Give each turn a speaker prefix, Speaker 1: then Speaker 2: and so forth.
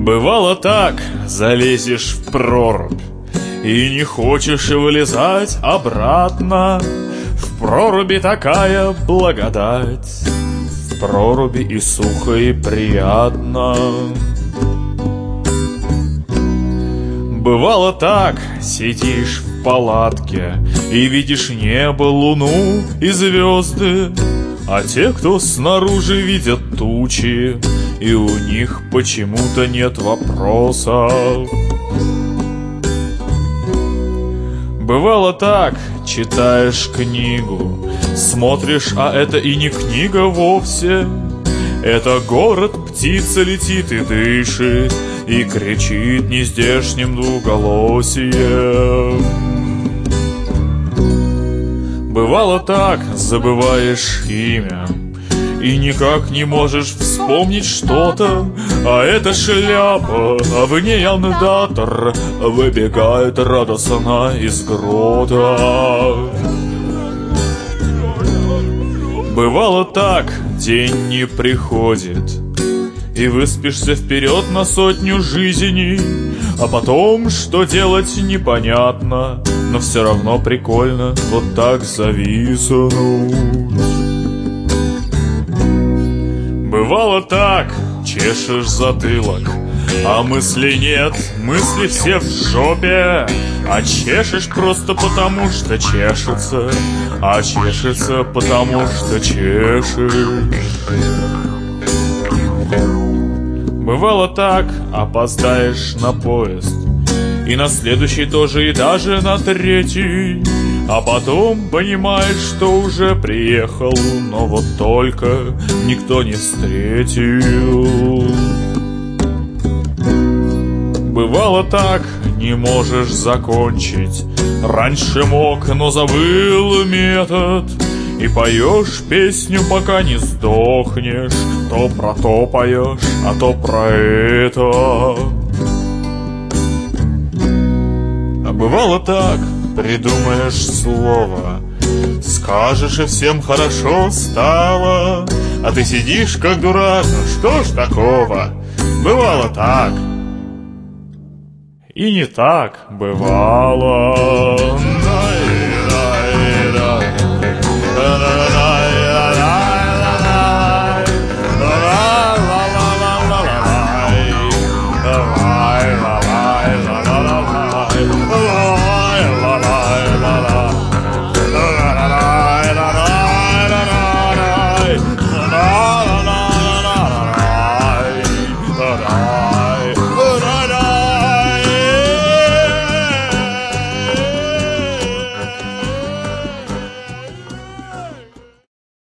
Speaker 1: Бывало так, залезешь в прорубь и не хочешь вылезать обратно. В проруби такая благодать, в проруби и сухо, и приятно. Бывало так, сидишь в палатке и видишь небо, луну и звезды, а те, кто снаружи, видят тучи, и у них почему-то нет вопросов. Бывало так, читаешь книгу, смотришь, а это и не книга вовсе. Это город, птица летит и дышит, и кричит нездешним двуголосием. Бывало так, забываешь имя и никак не можешь вспомнить что-то, а это шляпа, а в ней андатор выбегает радостно из грота. Бывало так, день не приходит, и выспишься вперед на 100 жизней, а потом, что делать, непонятно, но все равно прикольно вот так зависнуть. Бывало так, чешешь затылок, а мыслей нет, мысли все в жопе, а чешешь просто потому, что чешется, а чешется потому, что чешешь. Бывало так, опоздаешь на поезд, и на следующий тоже, и даже на третий, а потом понимаешь, что уже приехал, но вот только никто не встретил. Бывало так, не можешь закончить, раньше мог, но забыл метод, и поешь песню, пока не сдохнешь, то про то поешь, а то про это. А бывало так, придумаешь слово, скажешь, и всем хорошо стало, а ты сидишь как дурак, ну что ж такого? Бывало так. И не так бывало.